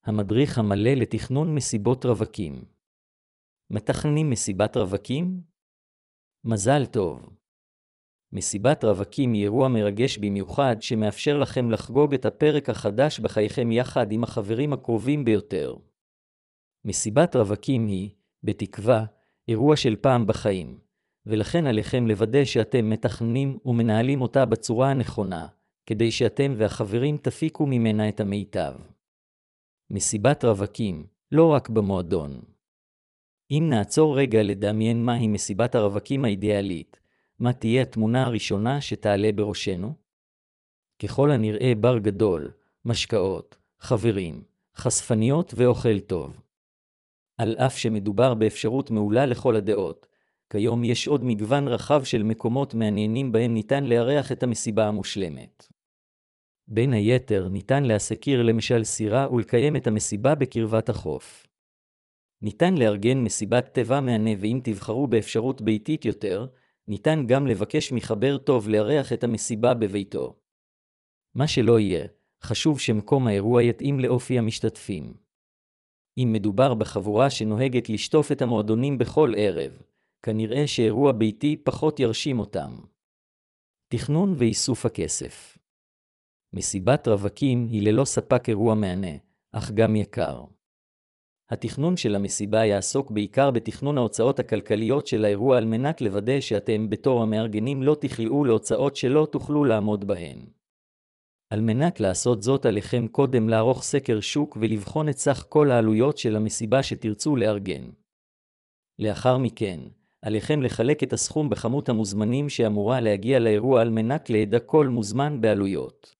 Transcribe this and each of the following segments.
המדריך המלא לתכנון מסיבות רווקים. מתכננים מסיבת רווקים? מזל טוב. מסיבת רווקים היא אירוע מרגש במיוחד שמאפשר לכם לחגוג את הפרק החדש בחייכם יחד עם החברים הקרובים ביותר. מסיבת רווקים היא, בתקווה, אירוע של פעם בחיים, ולכן עליכם לוודא שאתם מתכננים ומנהלים אותה בצורה הנכונה, כדי שאתם והחברים תפיקו ממנה את המיטב. מסיבת רווקים, לא רק במועדון. אם נעצור רגע לדמיין מהי מסיבת הרווקים האידיאלית, מה תהיה התמונה הראשונה שתעלה בראשנו? ככל הנראה בר גדול, משקאות, חברים, חשפניות ואוכל טוב. על אף שמדובר באפשרות מעולה לכל הדעות, כיום יש עוד מגוון רחב של מקומות מעניינים בהם ניתן לארח את המסיבה המושלמת. בין היתר ניתן להסקיר למשל סירה ולקיים את המסיבה בקרבת החוף. ניתן לארגן מסיבת טבע מהנה, ואם תבחרו באפשרות ביתית יותר, ניתן גם לבקש מחבר טוב לארח את המסיבה בביתו. מה שלא יהיה, חשוב שמקום האירוע יתאים לאופי המשתתפים. אם מדובר בחבורה שנוהגת לשטוף את המועדונים בכל ערב, כנראה שאירוע ביתי פחות ירשים אותם. תכנון ואיסוף הכסף. מסיבת רווקים היא ללא ספק אירוע מהנה, אך גם יקר. התכנון של המסיבה יעסוק בעיקר בתכנון ההוצאות הכלכליות של האירוע על מנת לוודא שאתם בתור המארגנים לא תכלאו להוצאות שלא תוכלו לעמוד בהן. על מנת לעשות זאת עליכם קודם לערוך סקר שוק ולבחון את סך כל העלויות של המסיבה שתרצו לארגן. לאחר מכן, עליכם לחלק את הסכום בכמות המוזמנים שאמורה להגיע לאירוע על מנת לידע כל מוזמן בעלויות.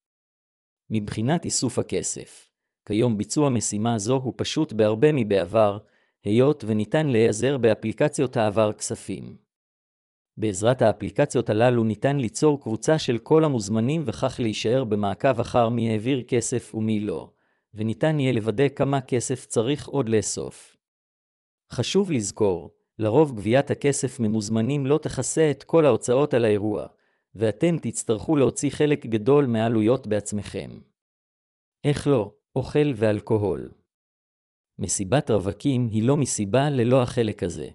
מבחינת איסוף הכסף, כיום ביצוע משימה זו הוא פשוט בהרבה מבעבר, היות וניתן להיעזר באפליקציות העבר כספים. בעזרת האפליקציות הללו ניתן ליצור קבוצה של כל המוזמנים וכך להישאר במעקב אחר מי העביר כסף ומי לא, וניתן יהיה לוודא כמה כסף צריך עוד לאסוף. חשוב לזכור, לרוב גביית הכסף ממוזמנים לא תכסה את כל ההוצאות על האירוע, ואתם תצטרכו להוציא חלק גדול מהעלויות בעצמכם. איך לא? אוכל ואלכוהול. מסיבת רווקים היא לא מסיבה ללא החלק הזה.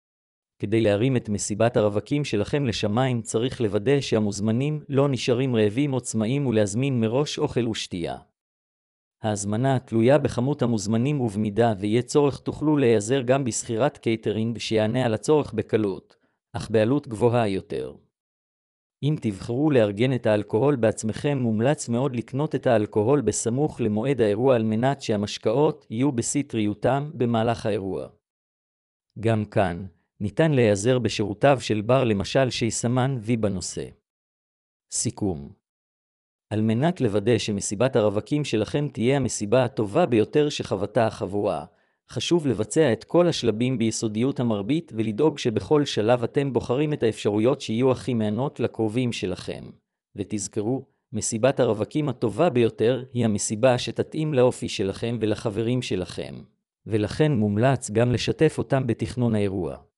כדי להרים את מסיבת הרווקים שלכם לשמיים צריך לוודא שהמוזמנים לא נשארים רעבים או צמאים ולהזמין מראש אוכל ושתייה. ההזמנה תלויה בכמות המוזמנים ובמידה ויהיה צורך תוכלו להיעזר גם בסחירת קייטרינג שיענה על הצורך בקלות, אך בעלות גבוהה יותר. אם תבחרו לארגן את האלכוהול בעצמכם, מומלץ מאוד לקנות את האלכוהול בסמוך למועד האירוע על מנת שהמשקאות יהיו בשיא טריותם במהלך האירוע. גם כאן, ניתן להיעזר בשירותיו של בר למשל שיסמן וי בנושא. סיכום. על מנת לוודא שמסיבת הרווקים שלכם תהיה המסיבה הטובה ביותר שחוותה החבורה, חשוב לבצע את כל השלבים ביסודיות המרבית ולדאוג שבכל שלב אתם בוחרים את האפשרויות שיהיו הכי מענות לקרובים שלכם. ותזכרו, מסיבת הרווקים הטובה ביותר היא המסיבה שתתאים לאופי שלכם ולחברים שלכם, ולכן מומלץ גם לשתף אותם בתכנון האירוע.